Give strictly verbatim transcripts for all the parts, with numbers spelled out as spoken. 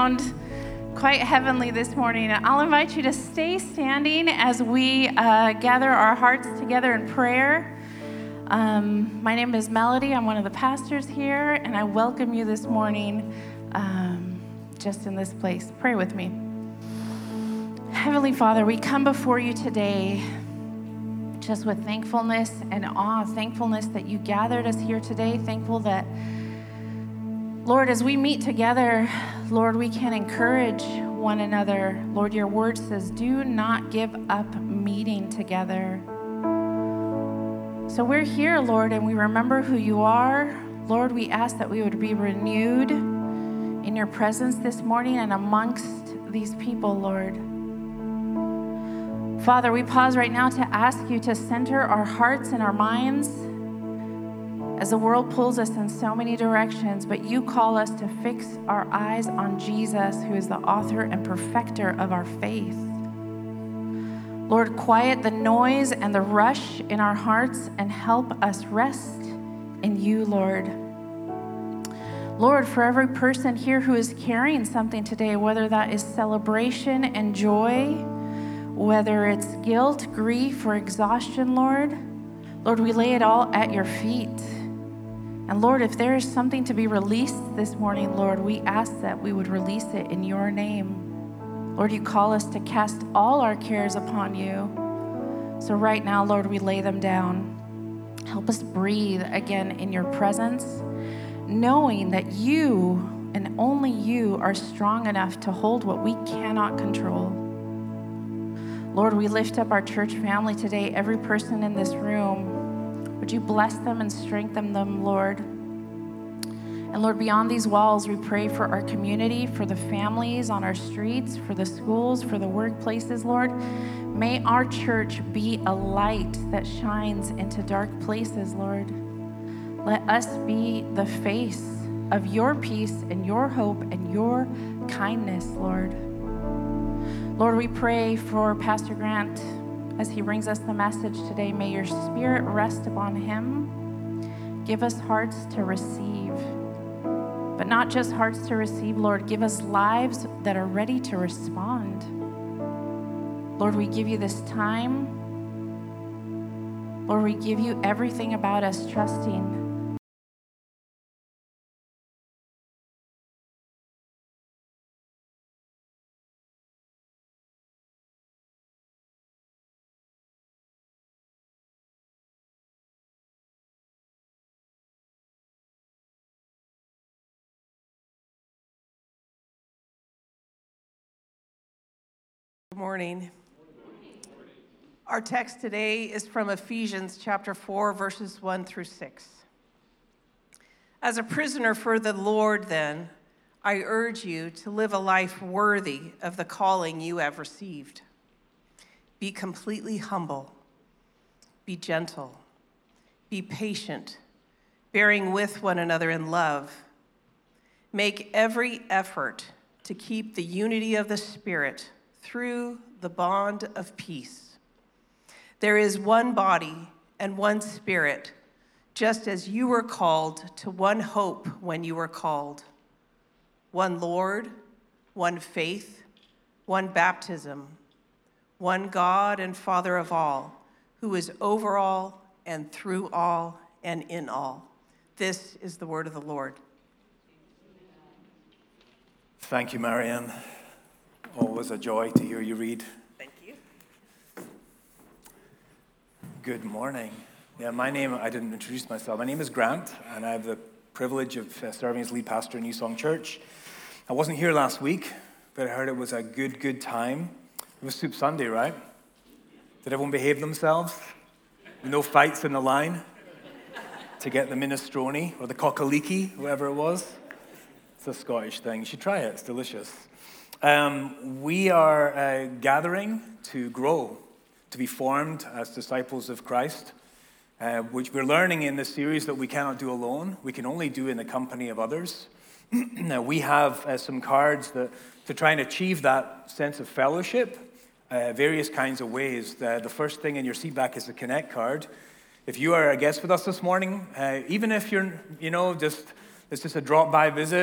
sound quite heavenly this morning. I'll invite you to stay standing as we uh, gather our hearts together in prayer. Um, my name is Melody. I'm one of the pastors here, and I welcome you this morning um, just in this place. Pray with me. Heavenly Father, we come before you today just with thankfulness and awe, thankfulness that you gathered us here today, thankful that, Lord, as we meet together, Lord, we can encourage one another. Lord, your word says, do not give up meeting together. So we're here, Lord, and we remember who you are. Lord, we ask that we would be renewed in your presence this morning and amongst these people, Lord. Father, we pause right now to ask you to center our hearts and our minds as the world pulls us in so many directions, but you call us to fix our eyes on Jesus, who is the author and perfecter of our faith. Lord, quiet the noise and the rush in our hearts and help us rest in you, Lord. Lord, for every person here who is carrying something today, whether that is celebration and joy, whether it's guilt, grief, or exhaustion, Lord, Lord, we lay it all at your feet. And Lord, if there is something to be released this morning, Lord, we ask that we would release it in your name. Lord, you call us to cast all our cares upon you. So right now, Lord, we lay them down. Help us breathe again in your presence, knowing that you and only you are strong enough to hold what we cannot control. Lord, we lift up our church family today, every person in this room. Would you bless them and strengthen them, Lord? And Lord, beyond these walls, we pray for our community, for the families on our streets, for the schools, for the workplaces, Lord. May our church be a light that shines into dark places, Lord. Let us be the face of your peace and your hope and your kindness, Lord. Lord, we pray for Pastor Grant as he brings us the message today. May your spirit rest upon him. Give us hearts to receive, but not just hearts to receive, Lord. Give us lives that are ready to respond. Lord, we give you this time. Lord, we give you everything about us, trusting Good morning. Our text today is from Ephesians chapter four, verses one through six. As a prisoner for the Lord, then, I urge you to live a life worthy of the calling you have received. Be completely humble. Be gentle. Be patient, bearing with one another in love. Make every effort to keep the unity of the Spirit through the bond of peace. There is one body and one Spirit, just as you were called to one hope when you were called. One Lord, one faith, one baptism, one God and Father of all, who is over all and through all and in all. This is the word of the Lord. Thank you, Marianne. Always a joy to hear you read. Thank you. Good morning. Yeah, my name, I didn't introduce myself. My name is Grant, and I have the privilege of uh, serving as lead pastor in New Song Church. I wasn't here last week, but I heard it was a good, good time. It was Soup Sunday, right? Did everyone behave themselves? No fights in the line to get the minestrone or the cockaliki, whatever it was. It's a Scottish thing. You should try it. It's delicious. Um, we are uh, gathering to grow, to be formed as disciples of Christ, uh, which we're learning in this series that we cannot do alone. We can only do in the company of others. Now, we have uh, some cards that, to try and achieve that sense of fellowship, uh, various kinds of ways. The, the first thing in your seat back is a Connect card. If you are a guest with us this morning, uh, even if you're, you know, just it's just a drop-by visit,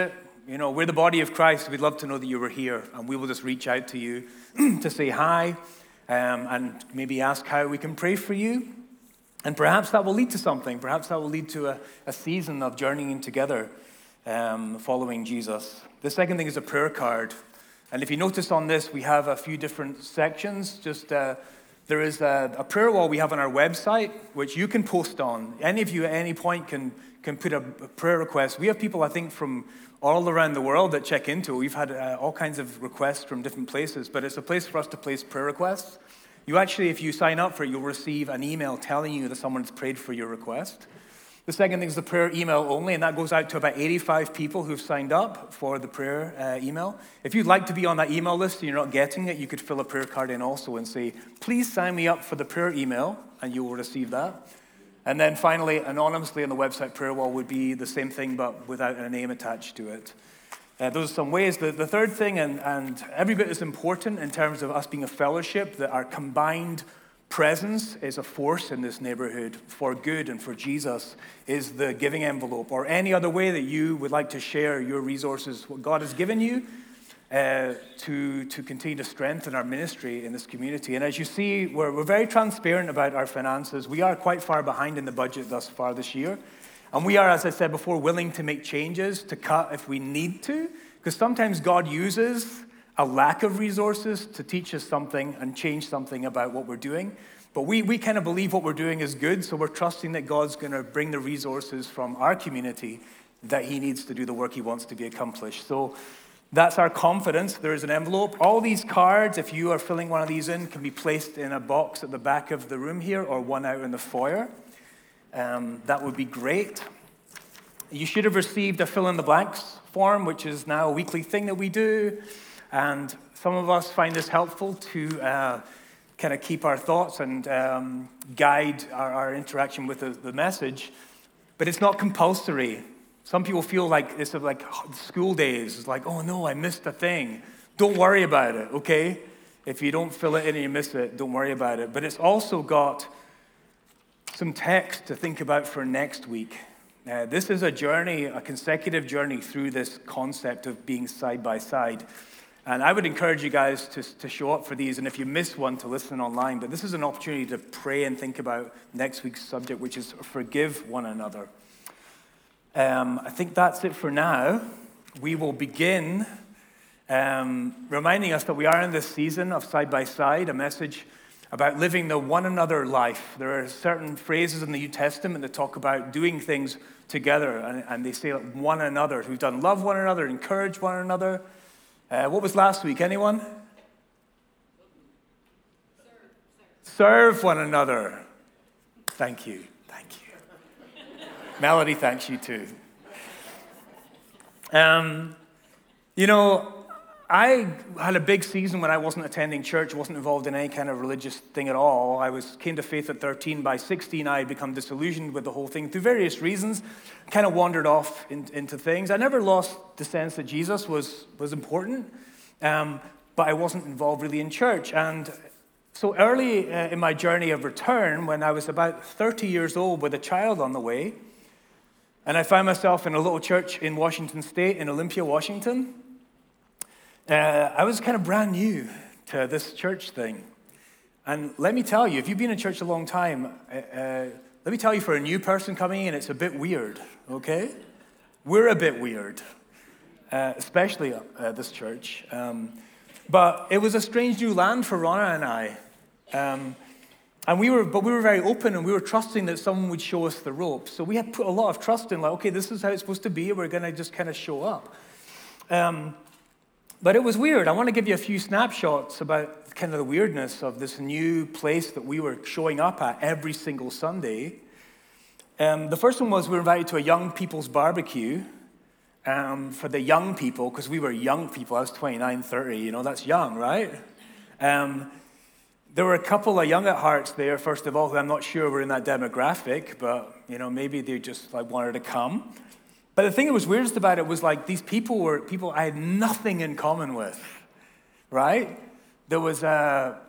you know, we're the body of Christ. We'd love to know that you were here, and we will just reach out to you to say hi um, and maybe ask how we can pray for you. And perhaps that will lead to something. Perhaps that will lead to a, a season of journeying together, um, following Jesus. The second thing is a prayer card. And if you notice on this, we have a few different sections. Just uh, there is a, a prayer wall we have on our website, which you can post on. Any of you at any point can can put a, a prayer request. We have people, I think, from all around the world that check into it. We've had uh, all kinds of requests from different places, but it's a place for us to place prayer requests. You actually, if you sign up for it, you'll receive an email telling you that someone's prayed for your request. The second thing is the prayer email only, and that goes out to about eighty-five people who've signed up for the prayer uh, email. If you'd like to be on that email list and you're not getting it, you could fill a prayer card in also and say, please sign me up for the prayer email, and you will receive that. And then finally, anonymously on the website prayer wall would be the same thing, but without a name attached to it. Uh, those are some ways. The, the third thing, and, and every bit as important in terms of us being a fellowship, that our combined presence is a force in this neighborhood for good and for Jesus, is the giving envelope, or any other way that you would like to share your resources, what God has given you, Uh, to, to continue to strengthen our ministry in this community. And as you see, we're, we're very transparent about our finances. We are quite far behind in the budget thus far this year. And we are, as I said before, willing to make changes, to cut if we need to, because sometimes God uses a lack of resources to teach us something and change something about what we're doing. But we, we kind of believe what we're doing is good, so we're trusting that God's going to bring the resources from our community that he needs to do the work he wants to be accomplished. So that's our confidence. There is an envelope. All these cards, if you are filling one of these in, can be placed in a box at the back of the room here or one out in the foyer. Um, that would be great. You should have received a fill-in-the-blanks form, which is now a weekly thing that we do. And some of us find this helpful to uh, kind of keep our thoughts and um, guide our, our interaction with the, the message. But it's not compulsory. Some people feel like it's like school days. It's like, oh no, I missed a thing. Don't worry about it, okay? If you don't fill it in and you miss it, don't worry about it. But it's also got some text to think about for next week. Uh, this is a journey, a consecutive journey through this concept of being side by side. And I would encourage you guys to, to show up for these. And if you miss one, to listen online. But this is an opportunity to pray and think about next week's subject, which is forgive one another. Um, I think that's it for now. We will begin um, reminding us that we are in this season of Side by Side, a message about living the one another life. There are certain phrases in the New Testament that talk about doing things together, and, and they say one another, who've done love one another, encourage one another. Uh, what was last week? Anyone? Serve, serve one another. Thank you. Melody, thanks you too. Um, you know, I had a big season when I wasn't attending church, wasn't involved in any kind of religious thing at all. I was came to faith at thirteen. By sixteen, I had become disillusioned with the whole thing through various reasons. Kind of wandered off in, into things. I never lost the sense that Jesus was was important, um, but I wasn't involved really in church. And so early uh, in my journey of return, when I was about thirty years old with a child on the way, and I found myself in a little church in Washington State, in Olympia, Washington. Uh, I was kind of brand new to this church thing. And let me tell you, if you've been in church a long time, uh, uh, let me tell you, for a new person coming in, it's a bit weird, okay? We're a bit weird, uh, especially uh, this church. Um, but it was a strange new land for Ronna and I. Um, And we were, but we were very open, and we were trusting that someone would show us the ropes. So we had put a lot of trust in, like, okay, this is how it's supposed to be. We're going to just kind of show up. Um, but it was weird. I want to give you a few snapshots about kind of the weirdness of this new place that we were showing up at every single Sunday. Um, the first one was we were invited to a young people's barbecue um, for the young people, because we were young people. I was twenty-nine, thirty. You know, that's young, right? Um, There were a couple of young at hearts there, first of all, who I'm not sure were in that demographic, but, you know, maybe they just like wanted to come. But the thing that was weirdest about it was like these people were people I had nothing in common with, right? There was uh,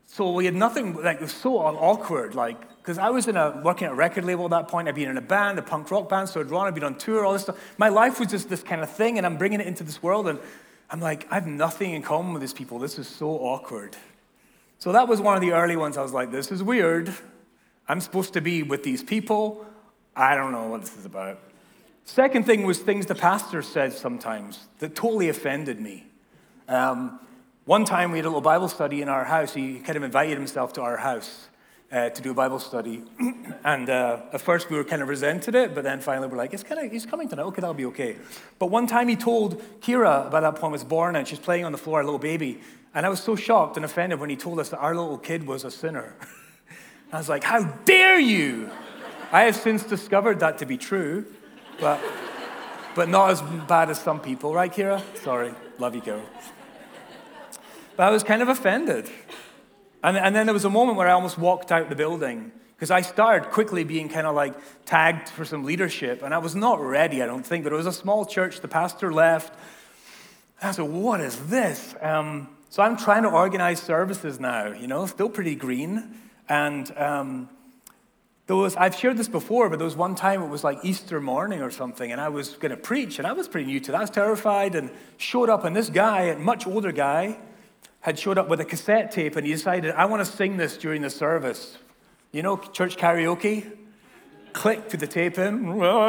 so we had nothing, like, it was so awkward, like, because I was in a, working at a record label at that point. I'd been in a band, a punk rock band, so I'd run, I'd been on tour, all this stuff. My life was just this kind of thing, and I'm bringing it into this world, and I'm like, I have nothing in common with these people. This is so awkward. So that was one of the early ones. I was like, this is weird. I'm supposed to be with these people. I don't know what this is about. Second thing was things the pastor said sometimes that totally offended me. Um, one time we had a little Bible study in our house. He kind of invited himself to our house uh, to do a Bible study. and uh, at first we were kind of resented it, but then finally we're like, it's kind of, he's coming tonight. Okay, that'll be okay. But one time he told Kira, by that point was born, and she's playing on the floor, a little baby. And I was so shocked and offended when he told us that our little kid was a sinner. I was like, how dare you? I have since discovered that to be true, but but not as bad as some people, right, Kira? Sorry, love you, Kira. But I was kind of offended. And, and then there was a moment where I almost walked out the building, because I started quickly being kind of like tagged for some leadership, and I was not ready, I don't think, but it was a small church, the pastor left. And I said, what is this? Um, so I'm trying to organize services now, you know, still pretty green. And um, there was, I've shared this before, but there was one time it was like Easter morning or something, and I was going to preach, and I was pretty new to that. I was terrified, and showed up, and this guy, a much older guy, had showed up with a cassette tape, and he decided, I want to sing this during the service. You know, church karaoke? Click, put the tape in,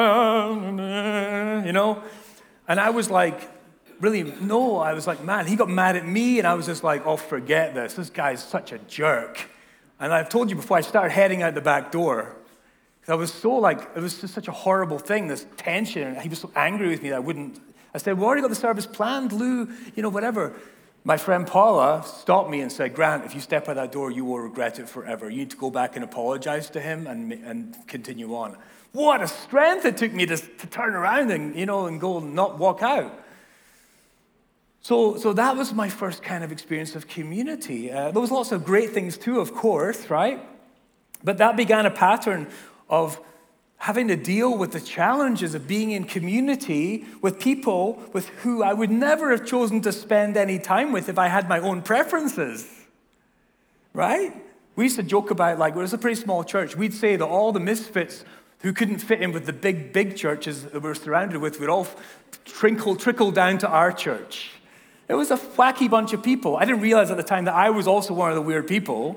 you know? And I was like, really, no, I was like, man, he got mad at me, and I was just like, oh, forget this. This guy's such a jerk. And I've told you before, I started heading out the back door. Because I was so like, it was just such a horrible thing, this tension. He was so angry with me that I wouldn't. I said, we already got the service planned, Lou, you know, whatever. My friend Paula stopped me and said, Grant, if you step out that door, you will regret it forever. You need to go back and apologize to him and and continue on. What a strength it took me to, to turn around and, you know, and go and not walk out. So, so that was my first kind of experience of community. Uh, there was lots of great things too, of course, right? But that began a pattern of having to deal with the challenges of being in community with people with who I would never have chosen to spend any time with if I had my own preferences, right? We used to joke about, like, it was a pretty small church. We'd say that all the misfits who couldn't fit in with the big, big churches that we were surrounded with would all trickle, trickle down to our church. It was a wacky bunch of people. I didn't realize at the time that I was also one of the weird people.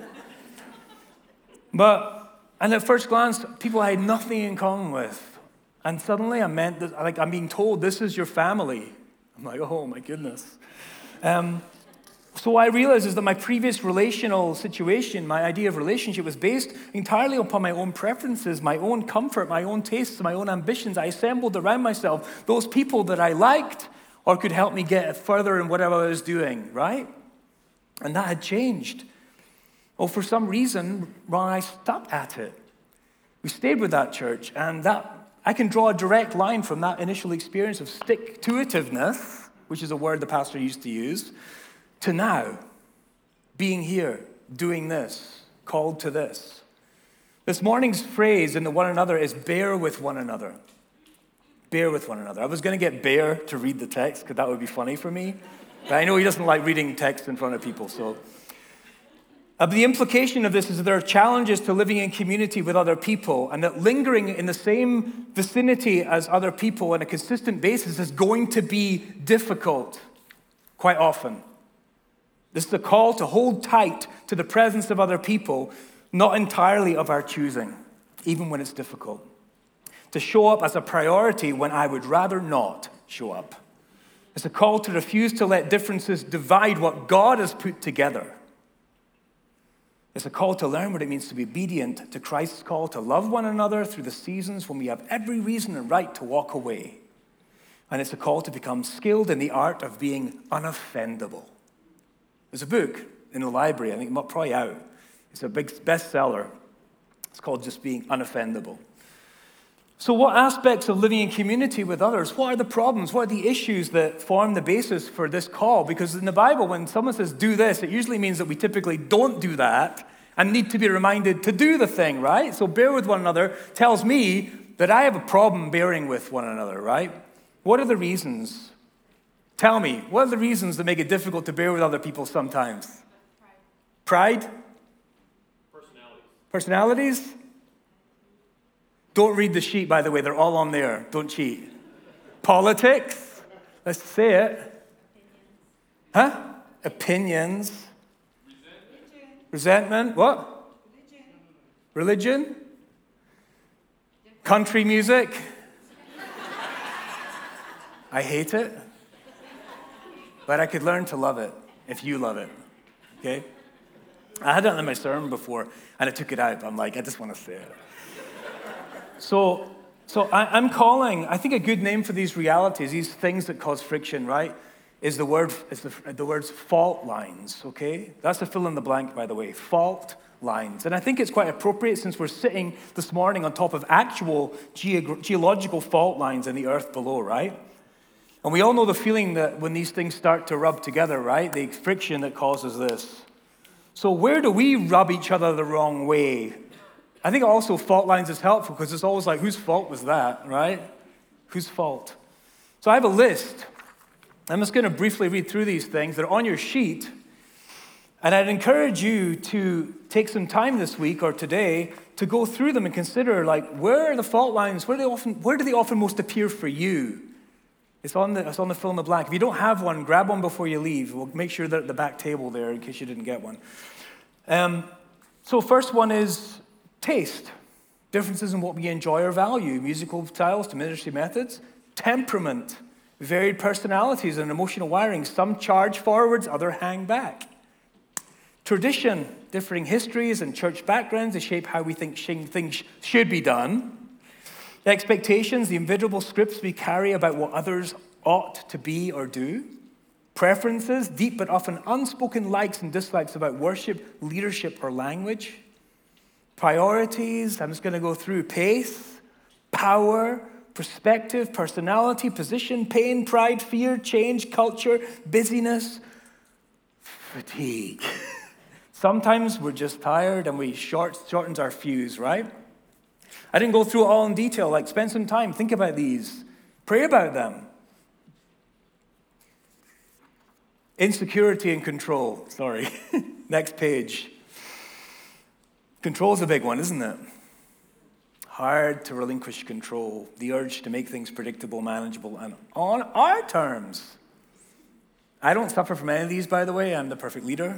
But, and at first glance, people I had nothing in common with. And suddenly I meant, that, like, I'm being told, this is your family. I'm like, oh my goodness. Um, so what I realized is that my previous relational situation, my idea of relationship was based entirely upon my own preferences, my own comfort, my own tastes, my own ambitions. I assembled around myself those people that I liked, or could help me get further in whatever I was doing, right? And that had changed. Well, for some reason, Ron and I stuck at it. We stayed with that church, and that I can draw a direct line from that initial experience of stick-to-itiveness, which is a word the pastor used to use, to now, being here, doing this, called to this. This morning's phrase in the one another is bear with one another. Bear with one another. I was going to get Bear to read the text because that would be funny for me. But I know he doesn't like reading text in front of people. So, uh, the implication of this is that there are challenges to living in community with other people, and that lingering in the same vicinity as other people on a consistent basis is going to be difficult quite often. This is a call to hold tight to the presence of other people, not entirely of our choosing, even when it's difficult. To show up as a priority when I would rather not show up. It's a call to refuse to let differences divide what God has put together. It's a call to learn what it means to be obedient to Christ's call to love one another through the seasons when we have every reason and right to walk away. And it's a call to become skilled in the art of being unoffendable. There's a book in the library, I think it's probably out. It's a big bestseller. It's called Just Being Unoffendable. So what aspects of living in community with others, what are the problems, what are the issues that form the basis for this call? Because in the Bible, when someone says do this, it usually means that we typically don't do that and need to be reminded to do the thing, right? So bear with one another tells me that I have a problem bearing with one another, right? What are the reasons? Tell me, what are the reasons that make it difficult to bear with other people sometimes? Pride. Pride? Personalities? Don't read the sheet, by the way. They're all on there. Don't cheat. Politics? Let's say it. Huh? Opinions. Resentment. Resentment. What? Religion. Religion? Country music. I hate it. But I could learn to love it if you love it. Okay? I had that in my sermon before, and I took it out. I'm like, I just want to say it. So, so I, I'm calling, I think a good name for these realities, these things that cause friction, right, is the word, is the, the words fault lines, okay? That's a fill in the blank, by the way, fault lines. And I think it's quite appropriate since we're sitting this morning on top of actual geog- geological fault lines in the earth below, right? And we all know the feeling that when these things start to rub together, right, the friction that causes this. So where do we rub each other the wrong way? I think also fault lines is helpful because it's always like, whose fault was that, right? Whose fault? So I have a list. I'm just going to briefly read through these things. They're on your sheet. And I'd encourage you to take some time this week or today to go through them and consider, like, where are the fault lines? Where do they often, where do they often most appear for you? It's on the, it's on the fill in the blank. If you don't have one, grab one before you leave. We'll make sure they're at the back table there in case you didn't get one. Um, so first one is taste. Differences in what we enjoy or value. Musical styles to ministry methods. Temperament. Varied personalities and emotional wiring. Some charge forwards, others hang back. Tradition. Differing histories and church backgrounds. They shape how we think things should be done. Expectations, the invisible scripts we carry about what others ought to be or do. Preferences, deep but often unspoken likes and dislikes about worship, leadership, or language. Priorities, I'm just going to go through pace, power, perspective, personality, position, pain, pride, fear, change, culture, busyness, fatigue. Sometimes we're just tired and we short, shortens our fuse, right? I didn't go through it all in detail. Like, spend some time, think about these, pray about them. Insecurity and control. Sorry. Next page. Control's a big one, isn't it? Hard to relinquish control. The urge to make things predictable, manageable, and on our terms. I don't suffer from any of these, by the way. I'm the perfect leader.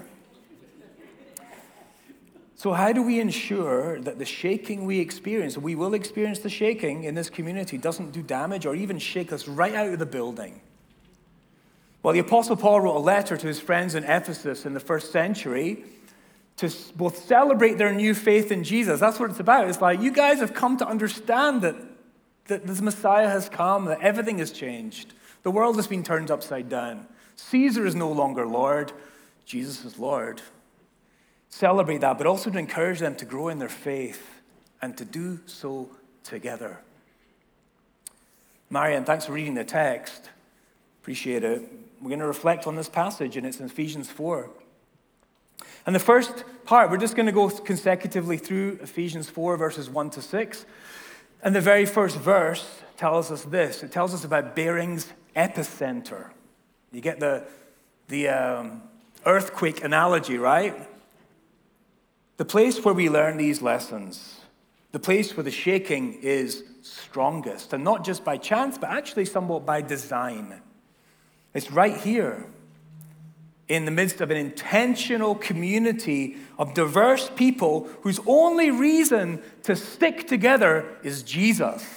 So how do we ensure that the shaking we experience, we will experience the shaking in this community, doesn't do damage or even shake us right out of the building? Well, the Apostle Paul wrote a letter to his friends in Ephesus in the first century to both celebrate their new faith in Jesus. That's what it's about. It's like, you guys have come to understand that, that this Messiah has come, that everything has changed. The world has been turned upside down. Caesar is no longer Lord. Jesus is Lord. Celebrate that, but also to encourage them to grow in their faith and to do so together. Marian, thanks for reading the text. Appreciate it. We're going to reflect on this passage, and it's in Ephesians four. And the first part, we're just going to go consecutively through Ephesians four, verses one to six. And the very first verse tells us this. It tells us about bearing's epicenter. You get the, the um, earthquake analogy, right? The place where we learn these lessons, the place where the shaking is strongest, and not just by chance, but actually somewhat by design. It's right here, in the midst of an intentional community of diverse people whose only reason to stick together is Jesus.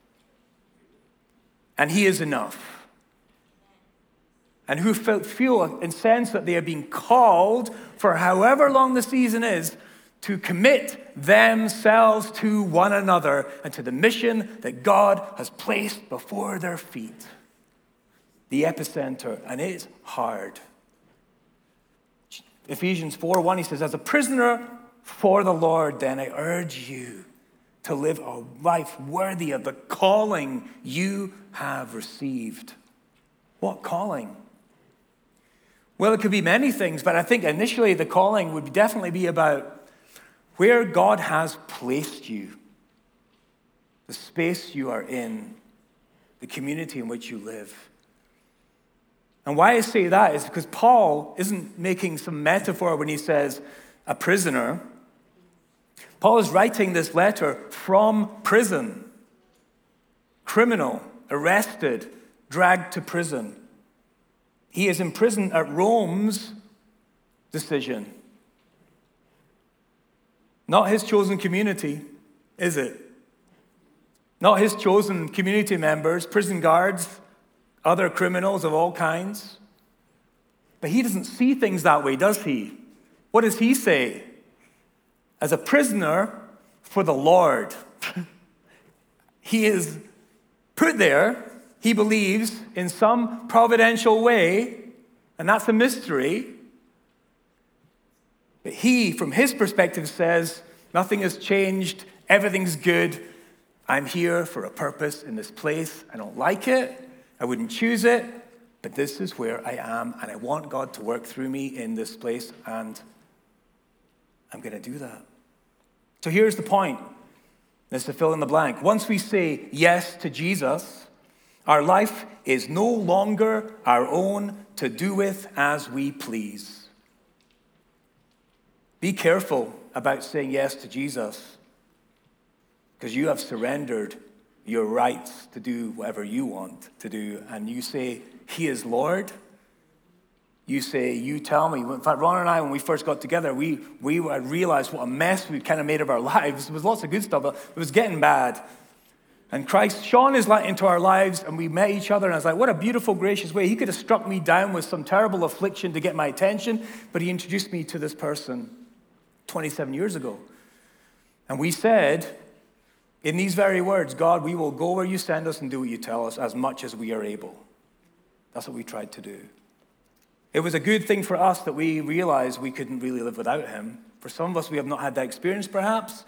And he is enough. And who feel and sense that they are being called for however long the season is to commit themselves to one another and to the mission that God has placed before their feet. The epicenter, and it's hard. Ephesians four one, he says, as a prisoner for the Lord, then I urge you to live a life worthy of the calling you have received. What calling? Well, it could be many things, but I think initially the calling would definitely be about where God has placed you, the space you are in, the community in which you live. And why I say that is because Paul isn't making some metaphor when he says a prisoner. Paul is writing this letter from prison. Criminal, arrested, dragged to prison. He is in prison at Rome's decision. Not his chosen community, is it? Not his chosen community members, prison guards, other criminals of all kinds. But he doesn't see things that way, does he? What does he say? As a prisoner for the Lord, he is put there, he believes, in some providential way, and that's a mystery. But he, from his perspective, says, nothing has changed, everything's good. I'm here for a purpose in this place. I don't like it, I wouldn't choose it, but this is where I am, and I want God to work through me in this place, and I'm going to do that. So here's the point. This is to fill in the blank. Once we say yes to Jesus, our life is no longer our own to do with as we please. Be careful about saying yes to Jesus, because you have surrendered your rights to do whatever you want to do, and you say, he is Lord. You say, you tell me. In fact, Ron and I, when we first got together, we, we realized what a mess we'd kind of made of our lives. There was lots of good stuff, but it was getting bad. And Christ shone his light into our lives, and we met each other, and I was like, what a beautiful, gracious way. He could have struck me down with some terrible affliction to get my attention, but he introduced me to this person twenty-seven years ago. And we said, in these very words, God, we will go where you send us and do what you tell us as much as we are able. That's what we tried to do. It was a good thing for us that we realized we couldn't really live without him. For some of us, we have not had that experience, perhaps.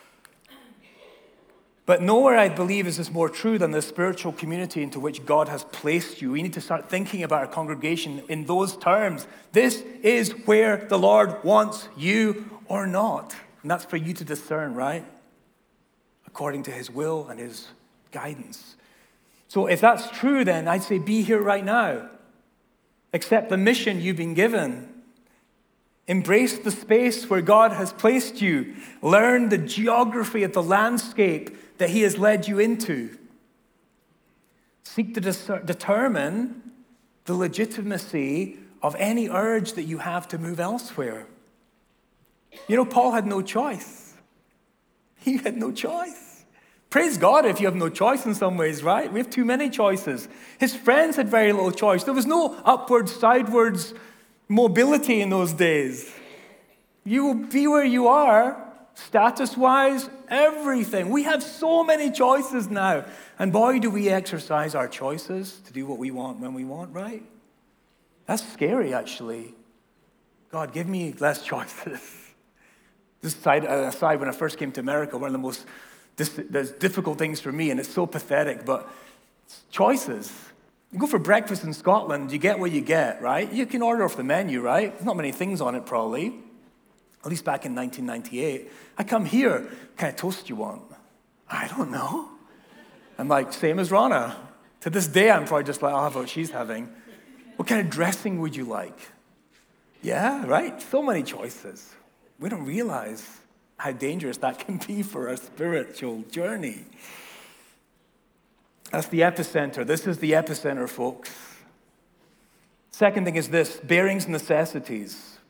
But nowhere, I believe, is this more true than the spiritual community into which God has placed you. We need to start thinking about our congregation in those terms. This is where the Lord wants you or not. And that's for you to discern, right? According to his will and his guidance. So if that's true, then I'd say be here right now. Accept the mission you've been given. Embrace the space where God has placed you. Learn the geography of the landscape that he has led you into. Seek to dis- determine the legitimacy of any urge that you have to move elsewhere. You know, Paul had no choice. He had no choice. Praise God if you have no choice in some ways, right? We have too many choices. His friends had very little choice. There was no upwards, sidewards mobility in those days. You will be where you are, status-wise, everything. We have so many choices now. And boy, do we exercise our choices to do what we want when we want, right? That's scary, actually. God, give me less choices. This side, aside, when I first came to America, one of the most There's difficult things for me, and it's so pathetic, but choices. You go for breakfast in Scotland, you get what you get, right? You can order off the menu, right? There's not many things on it, probably. At least back in nineteen ninety-eight. I come here, what kind of toast do you want? I don't know. I'm like, same as Rana. To this day, I'm probably just like, I'll have what she's having. What kind of dressing would you like? Yeah, right? So many choices. We don't realize how dangerous that can be for our spiritual journey. That's the epicenter. This is the epicenter, folks. Second thing is this, bearings necessities.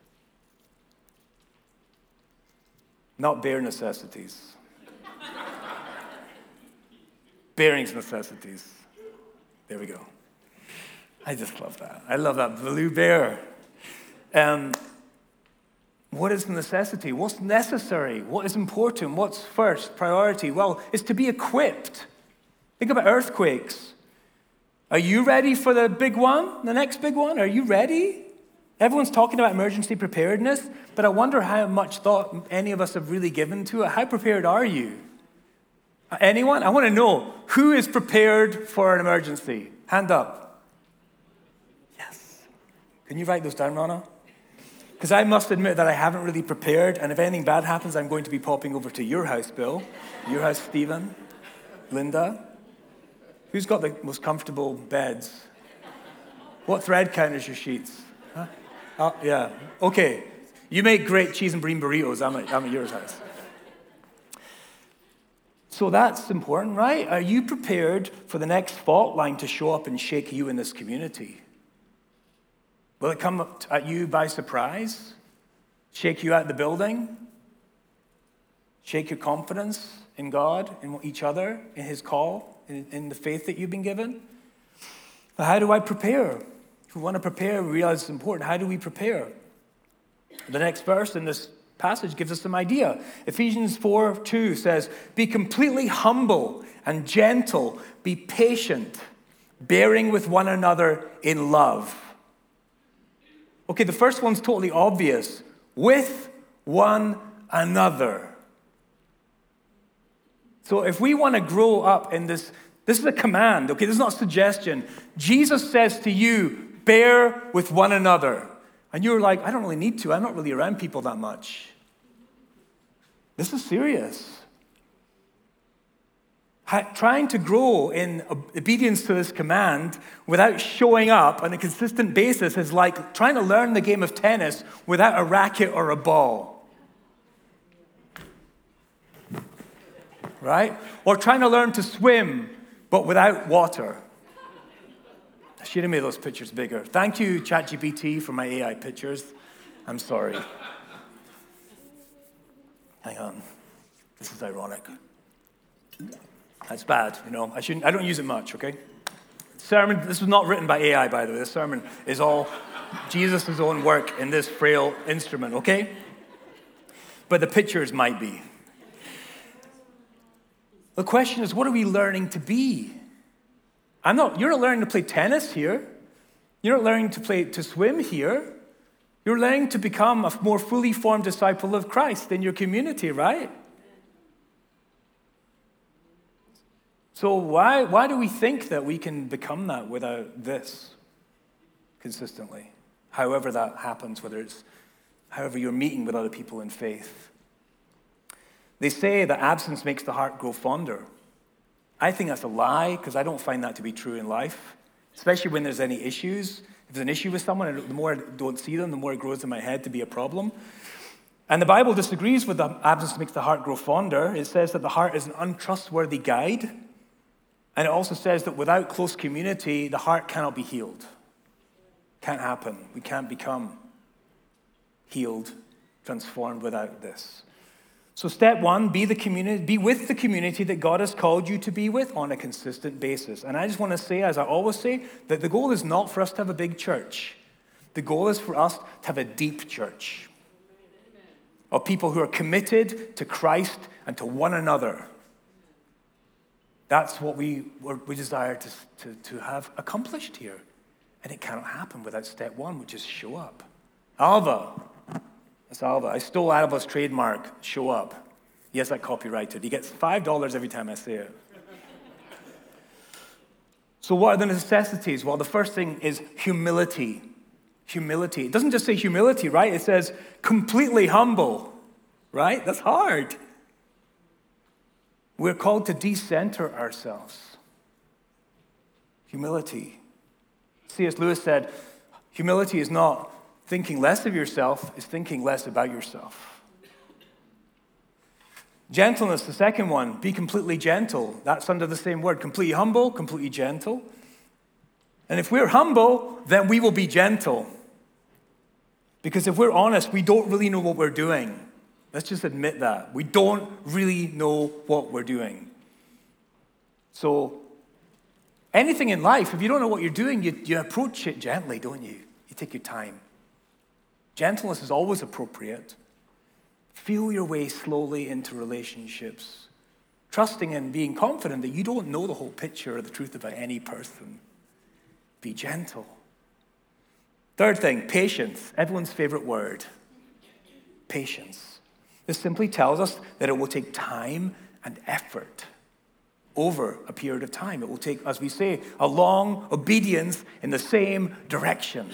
Not bare necessities. Bearings necessities. There we go. I just love that. I love that blue bear. Um, What is the necessity? What's necessary? What is important? What's first priority? Well, it's to be equipped. Think about earthquakes. Are you ready for the big one, the next big one? Are you ready? Everyone's talking about emergency preparedness, but I wonder how much thought any of us have really given to it. How prepared are you? Anyone? I want to know, who is prepared for an emergency? Hand up. Yes. Can you write those down, Rana? Because I must admit that I haven't really prepared, and if anything bad happens, I'm going to be popping over to your house, Bill. Your house, Stephen. Linda. Who's got the most comfortable beds? What thread count is your sheets? Huh? Oh, yeah. Okay. You make great cheese and bean burritos. I'm at, I'm at yours house. So that's important, right? Are you prepared for the next fault line to show up and shake you in this community? Will it come at you by surprise? Shake you out of the building? Shake your confidence in God, in each other, in his call, in, in the faith that you've been given? But how do I prepare? If we want to prepare, we realize it's important. How do we prepare? The next verse in this passage gives us some idea. Ephesians four two says, be completely humble and gentle, be patient, bearing with one another in love. Okay, the first one's totally obvious. With one another. So if we want to grow up in this, this is a command, okay? This is not a suggestion. Jesus says to you, bear with one another. And you're like, I don't really need to. I'm not really around people that much. This is serious. Trying to grow in obedience to this command without showing up on a consistent basis is like trying to learn the game of tennis without a racket or a ball. Right? Or trying to learn to swim, but without water. I should have made those pictures bigger. Thank you, ChatGPT, for my A I pictures. I'm sorry. Hang on. This is ironic. That's bad, you know. I shouldn't. I don't use it much, okay? Sermon, this was not written by A I, by the way. This sermon is all Jesus' own work in this frail instrument, okay? But the pictures might be. The question is, what are we learning to be? I'm not, you're not learning to play tennis here. You're not learning to play to swim here. You're learning to become a more fully formed disciple of Christ in your community, right? So why, why do we think that we can become that without this consistently? However that happens, whether it's however you're meeting with other people in faith. They say that absence makes the heart grow fonder. I think that's a lie, because I don't find that to be true in life, especially when there's any issues. If there's an issue with someone, the more I don't see them, the more it grows in my head to be a problem. And the Bible disagrees with the absence makes the heart grow fonder. It says that the heart is an untrustworthy guide. And it also says that without close community, the heart cannot be healed. Can't happen. We can't become healed, transformed without this. So step one, be the community, be with the community that God has called you to be with on a consistent basis. And I just want to say, as I always say, that the goal is not for us to have a big church. The goal is for us to have a deep church of people who are committed to Christ and to one another. That's what we, we desire to, to, to have accomplished here. And it cannot happen without step one, which is show up. Alva. That's Alva. I stole Alva's trademark, show up. Yes, I copyrighted. He gets five dollars every time I say it. So what are the necessities? Well, the first thing is humility. Humility. It doesn't just say humility, right? It says completely humble, right? That's hard. We're called to decenter ourselves. Humility. C S Lewis said, humility is not thinking less of yourself, it's thinking less about yourself. Gentleness, the second one, be completely gentle. That's under the same word, completely humble, completely gentle. And if we're humble, then we will be gentle. Because if we're honest, we don't really know what we're doing. Let's just admit that. We don't really know what we're doing. So, anything in life, if you don't know what you're doing, you, you approach it gently, don't you? You take your time. Gentleness is always appropriate. Feel your way slowly into relationships, trusting and being confident that you don't know the whole picture or the truth about any person. Be gentle. Third thing, patience. Everyone's favorite word. Patience. This simply tells us that it will take time and effort over a period of time. It will take, as we say, a long obedience in the same direction.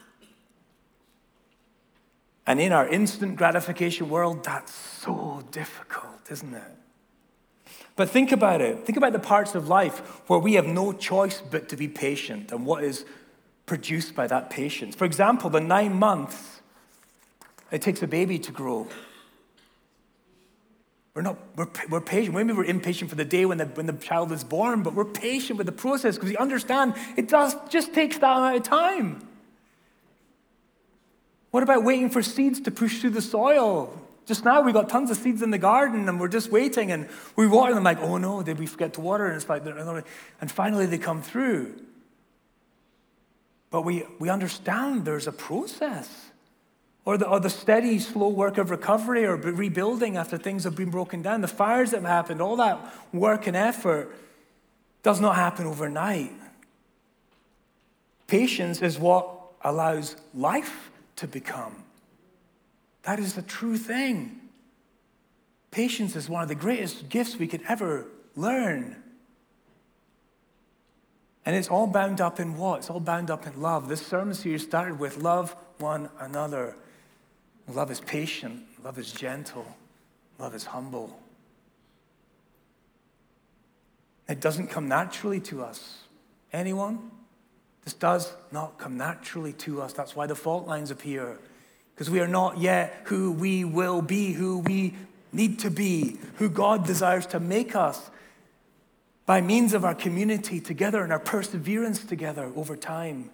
And in our instant gratification world, that's so difficult, isn't it? But think about it. Think about the parts of life where we have no choice but to be patient and what is produced by that patience. For example, the nine months it takes a baby to grow. We're not, we're, we're patient. Maybe we're impatient for the day when the, when the child is born, but we're patient with the process because we understand it does just takes that amount of time. What about waiting for seeds to push through the soil? Just now we got tons of seeds in the garden and we're just waiting and we water them like, oh no, did we forget to water? And it's like, and finally they come through. But we, we understand there's a process. Or the, or the steady, slow work of recovery or rebuilding after things have been broken down. The fires that have happened, all that work and effort does not happen overnight. Patience is what allows life to become. That is the true thing. Patience is one of the greatest gifts we could ever learn. And it's all bound up in what? It's all bound up in love. This sermon series started with love one another. Love is patient. Love is gentle. Love is humble. It doesn't come naturally to us. Anyone? This does not come naturally to us. That's why the fault lines appear. Because we are not yet who we will be, who we need to be, who God desires to make us by means of our community together and our perseverance together over time.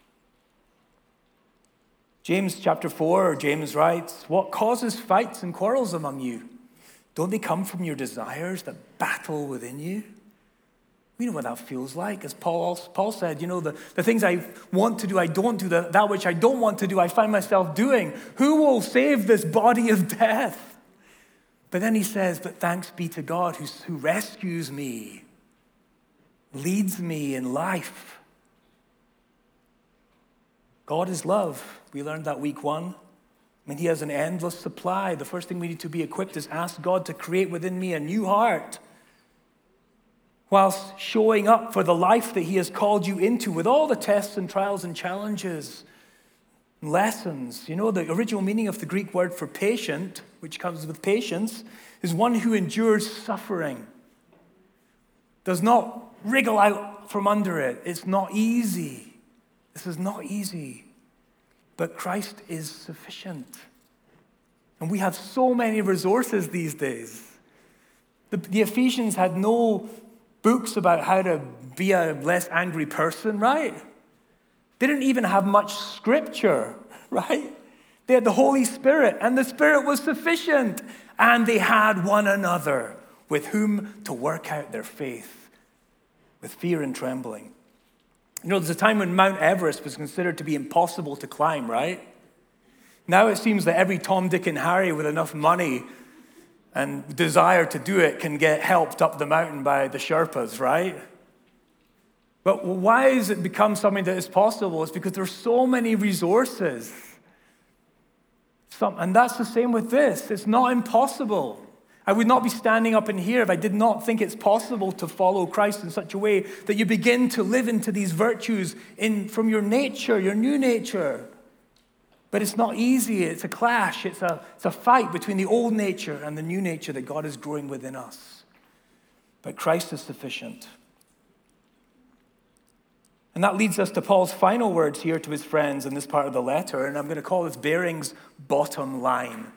James chapter four, James writes, what causes fights and quarrels among you? Don't they come from your desires that battle within you? We know what that feels like. As Paul, Paul said, you know, the, the things I want to do, I don't do. The, that which I don't want to do, I find myself doing. Who will save this body of death? But then he says, but thanks be to God who, who rescues me, leads me in life. God is love. We learned that week one. I mean, he has an endless supply. The first thing we need to be equipped is ask God to create within me a new heart, whilst showing up for the life that he has called you into with all the tests and trials and challenges, lessons. You know, the original meaning of the Greek word for patient, which comes with patience, is one who endures suffering, does not wriggle out from under it. It's not easy. This is not easy. But Christ is sufficient. And we have so many resources these days. The, the Ephesians had no books about how to be a less angry person, right? They didn't even have much scripture, right? They had the Holy Spirit, and the Spirit was sufficient. And they had one another with whom to work out their faith with fear and trembling. You know, there's a time when Mount Everest was considered to be impossible to climb, right? Now it seems that every Tom, Dick, and Harry with enough money and desire to do it can get helped up the mountain by the Sherpas, right? But why has it become something that is possible? It's because there's so many resources. Some, and that's the same with this. It's not impossible. I would not be standing up in here if I did not think it's possible to follow Christ in such a way that you begin to live into these virtues in, from your nature, your new nature. But it's not easy. It's a clash. It's a, it's a fight between the old nature and the new nature that God is growing within us. But Christ is sufficient. And that leads us to Paul's final words here to his friends in this part of the letter. And I'm going to call this Bering's bottom line.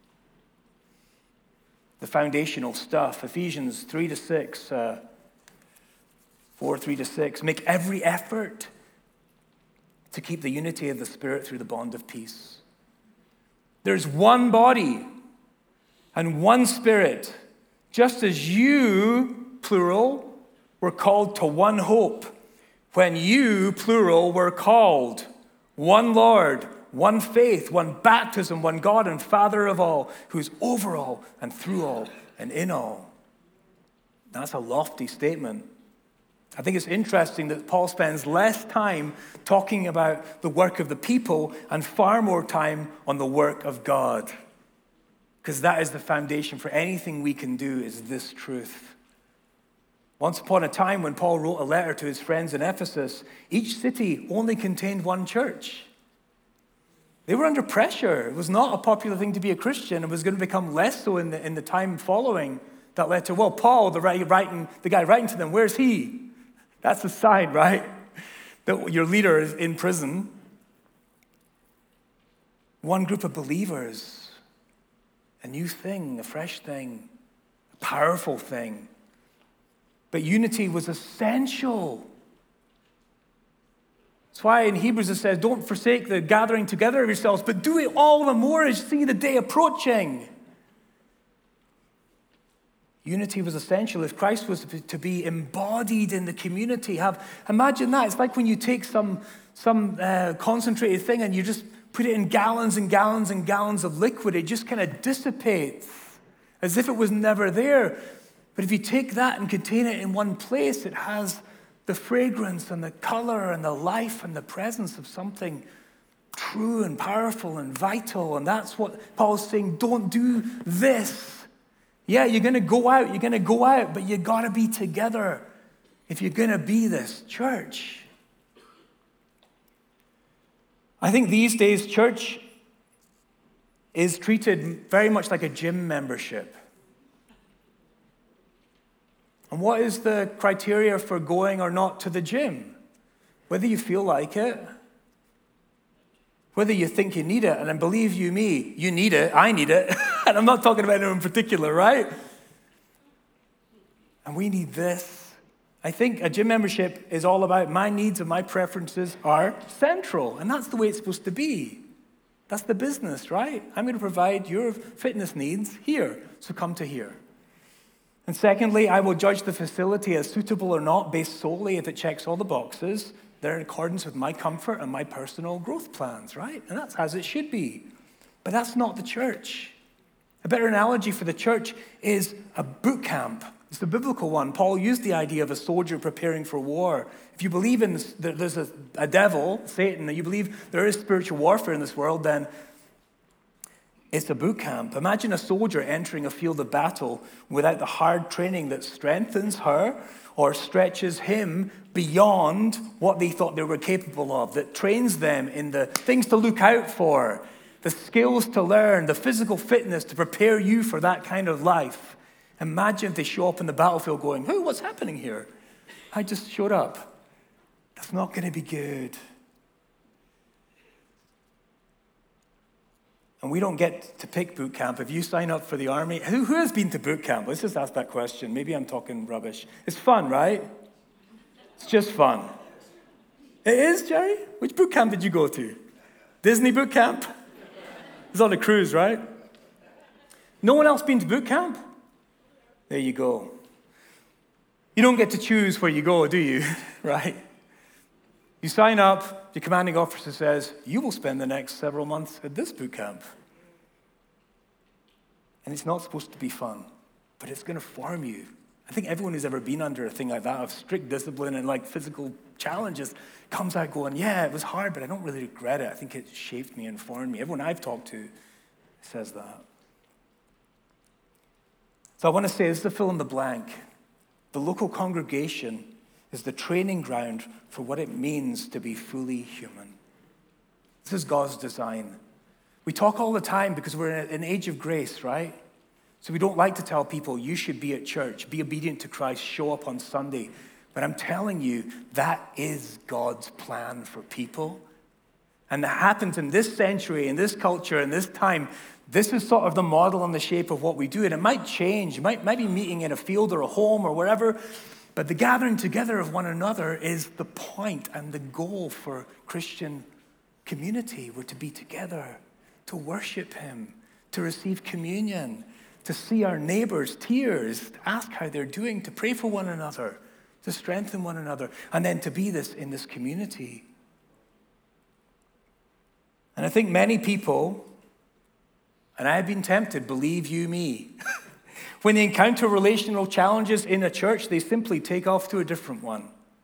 The foundational stuff. Ephesians three to six, uh, four, three to six. Make every effort to keep the unity of the Spirit through the bond of peace. There's one body and one Spirit, just as you, plural, were called to one hope when you, plural, were called. One Lord, one faith, one baptism, one God and Father of all, who is over all and through all and in all. That's a lofty statement. I think it's interesting that Paul spends less time talking about the work of the people and far more time on the work of God. Because that is the foundation for anything we can do, is this truth. Once upon a time, when Paul wrote a letter to his friends in Ephesus, each city only contained one church. They were under pressure. It was not a popular thing to be a Christian. It was going to become less so in the, in the time following that letter. Well, Paul, the, writing, the guy writing to them, where's he? That's a sign, right? That your leader is in prison. One group of believers, a new thing, a fresh thing. powerful thing. But unity was essential. That's why in Hebrews it says, don't forsake the gathering together of yourselves, but do it all the more as you see the day approaching. Unity was essential. If Christ was to be embodied in the community, have imagine that. It's like when you take some, some uh, concentrated thing and you just put it in gallons and gallons and gallons of liquid. It just kind of dissipates as if it was never there. But if you take that and contain it in one place, it has the fragrance and the color and the life and the presence of something true and powerful and vital. And that's what Paul's saying. Don't do this. Yeah, you're going to go out, you're going to go out, but you got to be together if you're going to be this church. I think these days church is treated very much like a gym membership. And what is the criteria for going or not to the gym? Whether you feel like it, whether you think you need it, and believe you me, you need it, I need it, and I'm not talking about anyone in particular, right? And we need this. I think a gym membership is all about my needs and my preferences are central, and that's the way it's supposed to be. That's the business, right? I'm going to provide your fitness needs here, so come to here. And secondly, I will judge the facility as suitable or not based solely if it checks all the boxes. They're in accordance with my comfort and my personal growth plans, right? And that's as it should be. But that's not the church. A better analogy for the church is a boot camp. It's the biblical one. Paul used the idea of a soldier preparing for war. If you believe in this, there's a, a devil, Satan, and you believe there is spiritual warfare in this world, then it's a boot camp. Imagine a soldier entering a field of battle without the hard training that strengthens her or stretches him beyond what they thought they were capable of, that trains them in the things to look out for, the skills to learn, the physical fitness to prepare you for that kind of life. Imagine if they show up in the battlefield going, "Hey, what's happening here? I just showed up." That's not going to be good. And we don't get to pick boot camp. If you sign up for the army, who, who has been to boot camp? Let's just ask that question. Maybe I'm talking rubbish. It's fun, right? It's just fun. It is, Jerry? Which boot camp did you go to? Disney boot camp? It was on a cruise, right? No one else been to boot camp? There you go. You don't get to choose where you go, do you? Right? You sign up, your commanding officer says, you will spend the next several months at this boot camp. And it's not supposed to be fun, but it's going to form you. I think everyone who's ever been under a thing like that of strict discipline and like physical challenges comes out going, yeah, it was hard, but I don't really regret it. I think it shaped me and formed me. Everyone I've talked to says that. So I want to say, this is the fill in the blank. The local congregation is the training ground for what it means to be fully human. This is God's design. We talk all the time because we're in an age of grace, right? So we don't like to tell people, you should be at church, be obedient to Christ, show up on Sunday. But I'm telling you, that is God's plan for people. And that happens in this century, in this culture, in this time. This is sort of the model and the shape of what we do. And it might change. You might, might be meeting in a field or a home or wherever. But the gathering together of one another is the point and the goal for Christian community. We're to be together, to worship him, to receive communion, to see our neighbors' tears, to ask how they're doing, to pray for one another, to strengthen one another, and then to be this in this community. And I think many people, and I've been tempted, believe you me, when they encounter relational challenges in a church, they simply take off to a different one.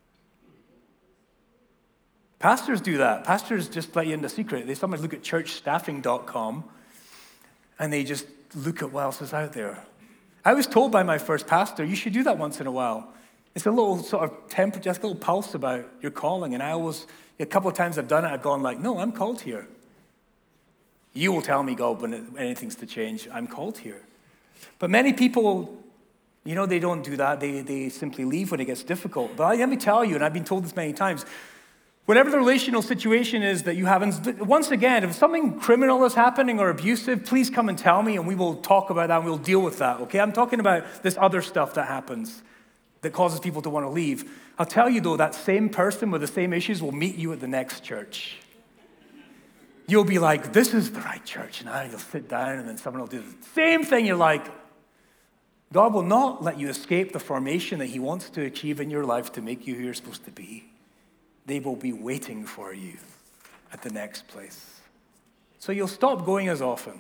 Pastors do that. Pastors just let you in the secret. They sometimes look at church staffing dot com and they just look at what else is out there. I was told by my first pastor, you should do that once in a while. It's a little sort of temperature, just a little pulse about your calling. And I always, a couple of times I've done it, I've gone like, no, I'm called here. You will tell me, God, when anything's to change, I'm called here. But many people, you know, they don't do that. They, they simply leave when it gets difficult. But let me tell you, and I've been told this many times, Whatever the relational situation is that you have, and once again, if something criminal is happening or abusive, please come and tell me and we will talk about that and we'll deal with that, okay? I'm talking about this other stuff that happens that causes people to want to leave. I'll tell you though, that same person with the same issues will meet you at the next church. You'll be like, this is the right church. Now you'll sit down and then someone will do the same thing. You're like, God will not let you escape the formation that he wants to achieve in your life to make you who you're supposed to be. They will be waiting for you at the next place. So you'll stop going as often.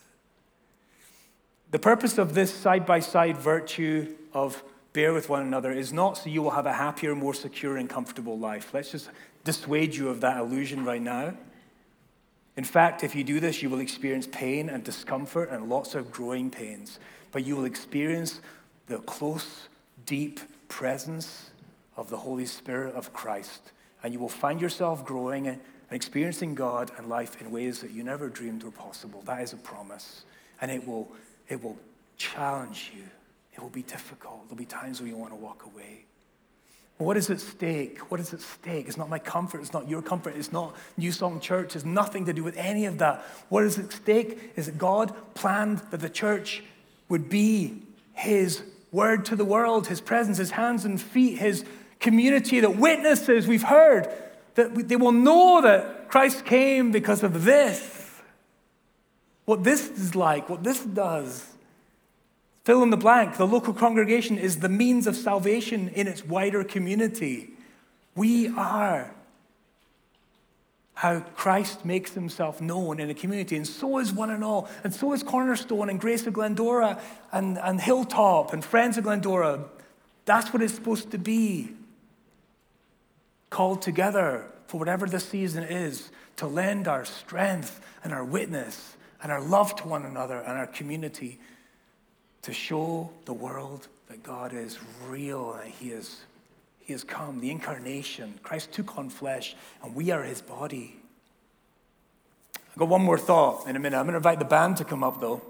The purpose of this side-by-side virtue of bear with one another is not so you will have a happier, more secure and comfortable life. Let's just dissuade you of that illusion right now. In fact, if you do this, you will experience pain and discomfort and lots of growing pains. But you will experience the close, deep presence of the Holy Spirit of Christ. And you will find yourself growing and experiencing God and life in ways that you never dreamed were possible. That is a promise. And it will, it will challenge you. It will be difficult. There'll be times where you want to walk away. What is at stake? What is at stake? It's not my comfort. It's not your comfort. It's not New Song Church. It's nothing to do with any of that. What is at stake is that God planned that the church would be his word to the world, his presence, his hands and feet, his community that witnesses. We've heard that they will know that Christ came because of this. What this is like, what this does. Fill in the blank. The local congregation is the means of salvation in its wider community. We are how Christ makes himself known in a community, and so is One and All, and so is Cornerstone and Grace of Glendora and, and Hilltop and Friends of Glendora. That's what it's supposed to be. Called together for whatever the season is, to lend our strength and our witness and our love to one another and our community, to show the world that God is real and he is, he has come, the incarnation. Christ took on flesh and we are his body. I've got one more thought in a minute. I'm going to invite the band to come up though.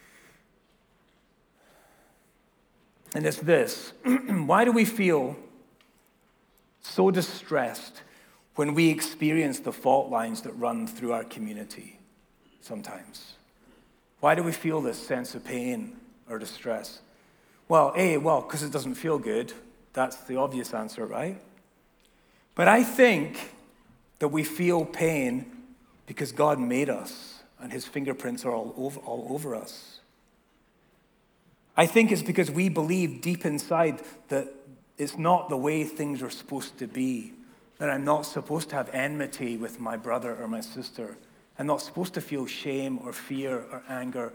And it's this. Why do we feel so distressed when we experience the fault lines that run through our community sometimes? Why do we feel this sense of pain or distress? Well, A, well, because it doesn't feel good. That's the obvious answer, right? But I think that we feel pain because God made us and his fingerprints are all over, all over us. I think it's because we believe deep inside that it's not the way things are supposed to be, that I'm not supposed to have enmity with my brother or my sister. I'm not supposed to feel shame or fear or anger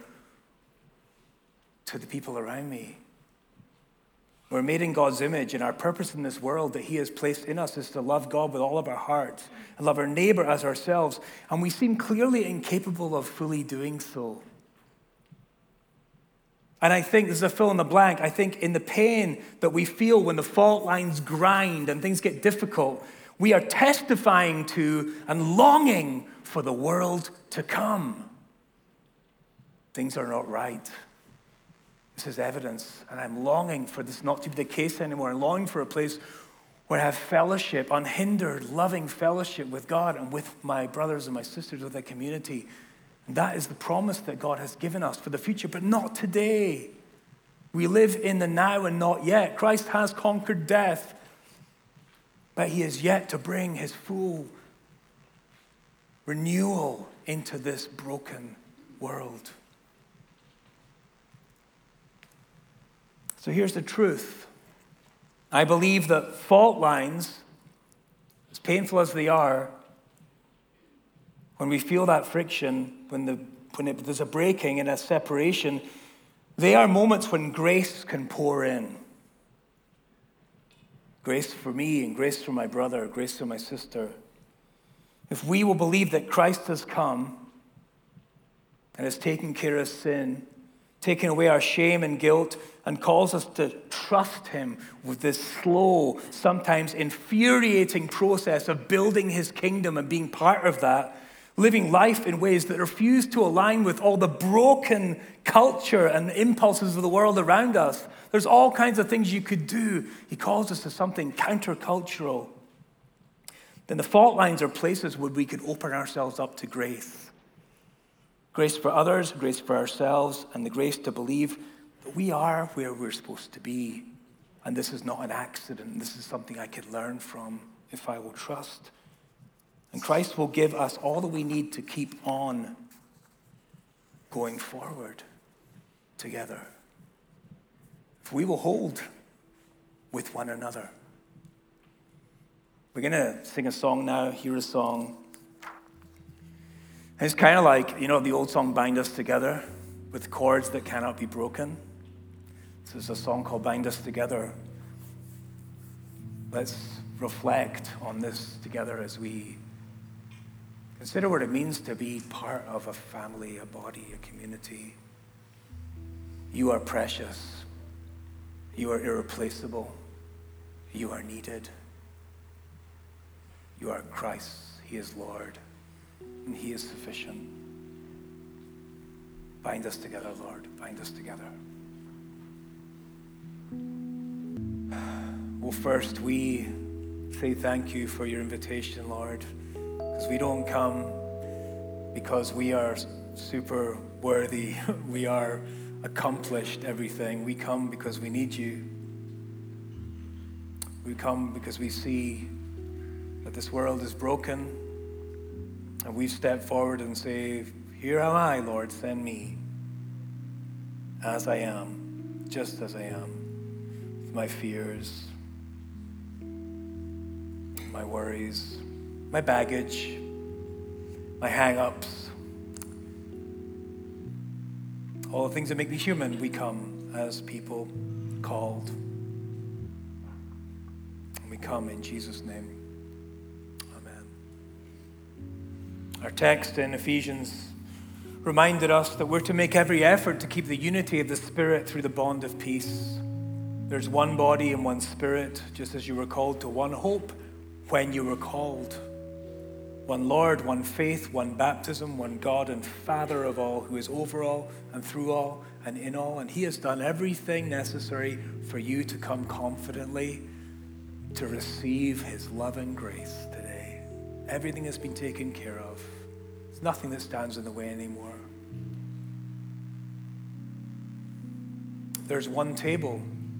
to the people around me. We're made in God's image, and our purpose in this world that he has placed in us is to love God with all of our hearts and love our neighbor as ourselves, and we seem clearly incapable of fully doing so. And I think, this is a fill in the blank, I think in the pain that we feel when the fault lines grind and things get difficult, we are testifying to and longing for the world to come. Things are not right. This is evidence, and I'm longing for this not to be the case anymore. I'm longing for a place where I have fellowship, unhindered, loving fellowship with God and with my brothers and my sisters, with the community. And that is the promise that God has given us for the future, but not today. We live in the now and not yet. Christ has conquered death, but he is yet to bring his full renewal into this broken world. So here's the truth. I believe that fault lines, as painful as they are, when we feel that friction, when, the, when it, there's a breaking and a separation, they are moments when grace can pour in. Grace for me and grace for my brother, grace for my sister. If we will believe that Christ has come and has taken care of sin, taken away our shame and guilt, and calls us to trust him with this slow, sometimes infuriating process of building his kingdom and being part of that, living life in ways that refuse to align with all the broken culture and impulses of the world around us. There's all kinds of things you could do. He calls us to something countercultural. then the fault lines are places where we could open ourselves up to grace. Grace for others, grace for ourselves, and the grace to believe that we are where we're supposed to be. And this is not an accident. This is something I could learn from if I will trust. And Christ will give us all that we need to keep on going forward together. If we will hold with one another. We're going to sing a song now, hear a song. And it's kind of like, you know, the old song, Bind Us Together, with chords that cannot be broken. This is a song called Bind Us Together. Let's reflect on this together as we consider what it means to be part of a family, a body, a community. You are precious. You are irreplaceable. You are needed. You are Christ. He is Lord. And He is sufficient. Bind us together, Lord. Bind us together. Well, first, we say thank you for your invitation, Lord, because we don't come because we are super worthy. We are accomplished everything. We come because we need you. We come because we see that this world is broken, and we step forward and say, here am I, Lord, send me as I am, just as I am, with my fears, my worries, my baggage, my hang-ups, all the things that make me human. We come as people called. And we come in Jesus' name. Amen. Our text in Ephesians reminded us that we're to make every effort to keep the unity of the Spirit through the bond of peace. There's one body and one Spirit, just as you were called to one hope when you were called. One Lord, one faith, one baptism, one God and Father of all, who is over all and through all and in all. And He has done everything necessary for you to come confidently to receive His loving grace today. Everything has been taken care of. There's nothing that stands in the way anymore. There's one table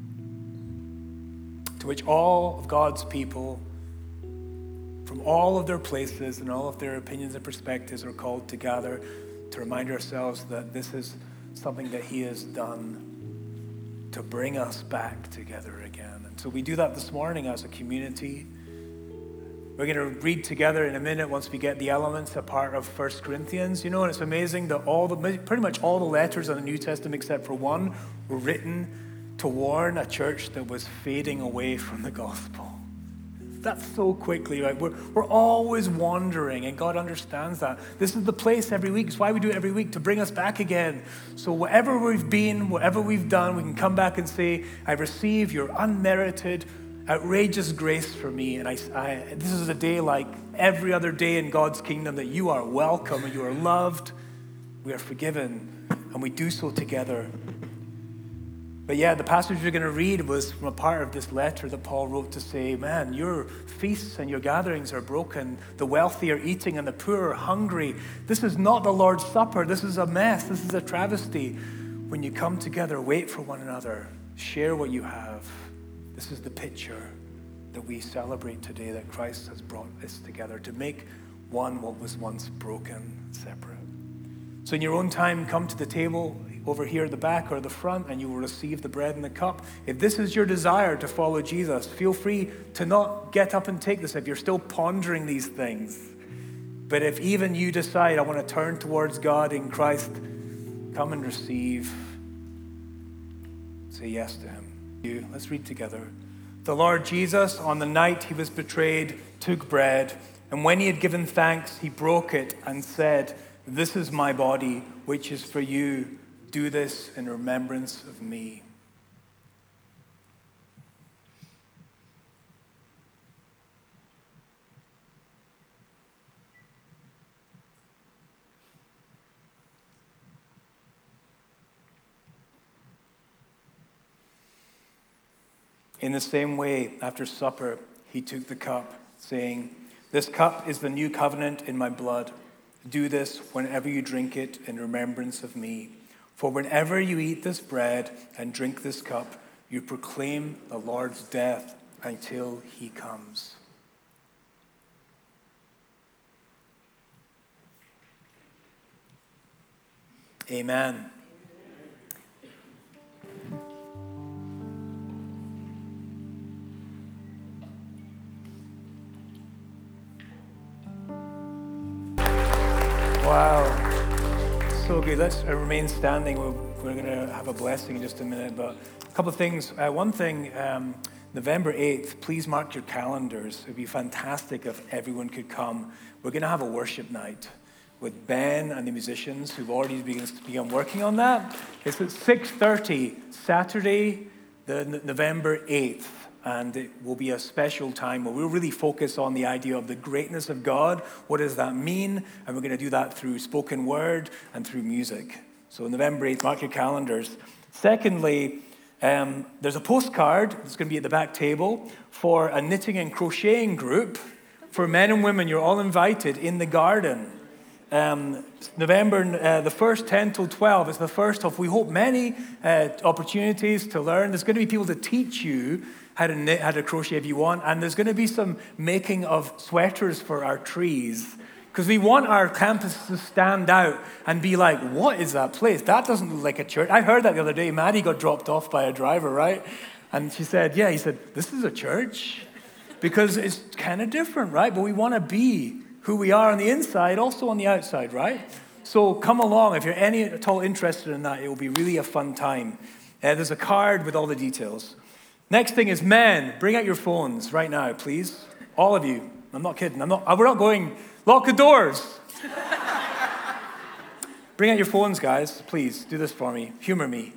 to which all of God's people from all of their places and all of their opinions and perspectives are called to gather to remind ourselves that this is something that He has done to bring us back together again. And so we do that this morning as a community. We're going to read together in a minute once we get the elements, a part of First Corinthians. You know, and it's amazing that all the pretty much all the letters in the New Testament except for one were written to warn a church that was fading away from the gospel. That's so quickly, right? We're, we're always wandering, and God understands that. This is the place every week. It's why we do it every week, to bring us back again. So whatever we've been, whatever we've done, we can come back and say, I receive your unmerited, outrageous grace for me. And I, I, this is a day like every other day in God's kingdom, that you are welcome, and you are loved, we are forgiven, and we do so together. But yeah, the passage we're going to read was from a part of this letter that Paul wrote to say, man, your feasts and your gatherings are broken. The wealthy are eating and the poor are hungry. This is not the Lord's Supper. This is a mess. This is a travesty. When you come together, wait for one another. Share what you have. This is the picture that we celebrate today, that Christ has brought us together to make one what was once broken, separate. So in your own time, come to the table over here at the back or the front, and you will receive the bread and the cup. If this is your desire to follow Jesus, feel free to not get up and take this if you're still pondering these things. But if even you decide, I want to turn towards God in Christ, come and receive. Say yes to Him. Let's read together. The Lord Jesus, on the night He was betrayed, took bread, and when He had given thanks, He broke it and said, this is my body, which is for you. Do this in remembrance of me. In the same way, after supper, He took the cup, saying, This cup is the new covenant in my blood. Do this whenever you drink it in remembrance of me. For whenever you eat this bread and drink this cup, you proclaim the Lord's death until he comes. Amen. Wow. So good. Let's uh, remain standing. We're, we're going to have a blessing in just a minute. But a couple of things. Uh, one thing, um, November eighth, please mark your calendars. It would be fantastic if everyone could come. We're going to have a worship night with Ben and the musicians who've already begun, begun working on that. It's at six thirty, Saturday, the November eighth. And it will be a special time where we'll really focus on the idea of the greatness of God. What does that mean? And we're going to do that through spoken word and through music. So November eighth, mark your calendars. Secondly, um, there's a postcard that's going to be at the back table for a knitting and crocheting group. For men and women, you're all invited in the garden. Um, November uh, the first, ten till twelve, is the first of, we hope, many uh, opportunities to learn. There's going to be people to teach you how to knit, how to crochet if you want. And there's going to be some making of sweaters for our trees. Because we want our campus to stand out and be like, what is that place? That doesn't look like a church. I heard that the other day. Maddie got dropped off by a driver, right? And she said, yeah, he said, this is a church. Because it's kind of different, right? But we want to be who we are on the inside, also on the outside, right? So come along. If you're any at all interested in that, it will be really a fun time. Uh, there's a card with all the details. Next thing is, men, bring out your phones right now, please. All of you. I'm not kidding. I'm not. We're not going. Lock the doors. Bring out your phones, guys. Please do this for me. Humor me.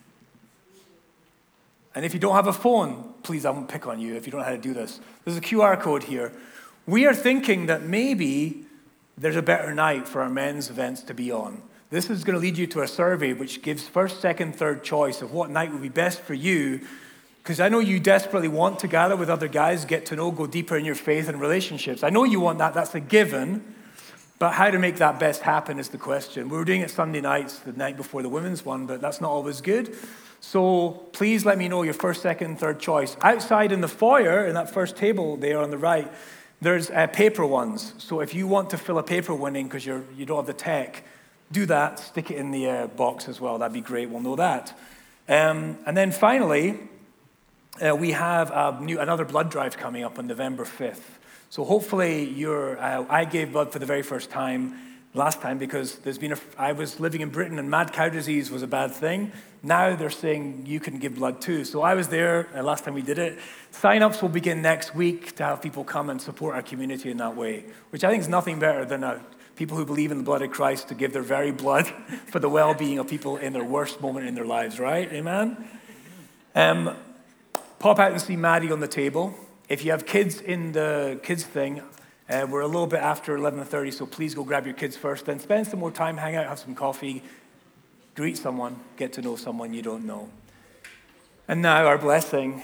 And if you don't have a phone, please, I won't pick on you if you don't know how to do this. There's a Q R code here. We are thinking that maybe there's a better night for our men's events to be on. This is going to lead you to a survey which gives first, second, third choice of what night would be best for you. Because I know you desperately want to gather with other guys, get to know, go deeper in your faith and relationships. I know you want that. That's a given. But how to make that best happen is the question. We were doing it Sunday nights, the night before the women's one, but that's not always good. So please let me know your first, second, third choice. Outside in the foyer, in that first table there on the right, there's uh, paper ones. So if you want to fill a paper winning because you're you don't have the tech, do that. Stick it in the uh, box as well. That'd be great. We'll know that. Um, and then finally, uh, we have a new, another blood drive coming up on November fifth. So hopefully you're. Uh, I gave blood for the very first time last time because there's been a. I was living in Britain and mad cow disease was a bad thing. Now they're saying you can give blood too. So I was there uh, last time we did it. Sign-ups will begin next week to have people come and support our community in that way, which I think is nothing better than a, people who believe in the blood of Christ to give their very blood for the well-being of people in their worst moment in their lives, right? Amen? Um, pop out and see Maddie on the table. If you have kids in the kids thing, uh, we're a little bit after eleven thirty, so please go grab your kids first. Then spend some more time, hang out, have some coffee, greet someone, get to know someone you don't know. And now our blessing.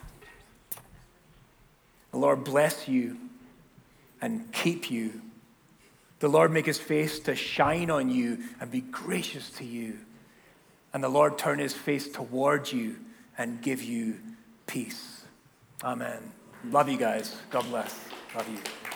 The Lord bless you and keep you. The Lord make his face to shine on you and be gracious to you. And the Lord turn his face towards you and give you peace. Amen. Love you guys. God bless. Love you.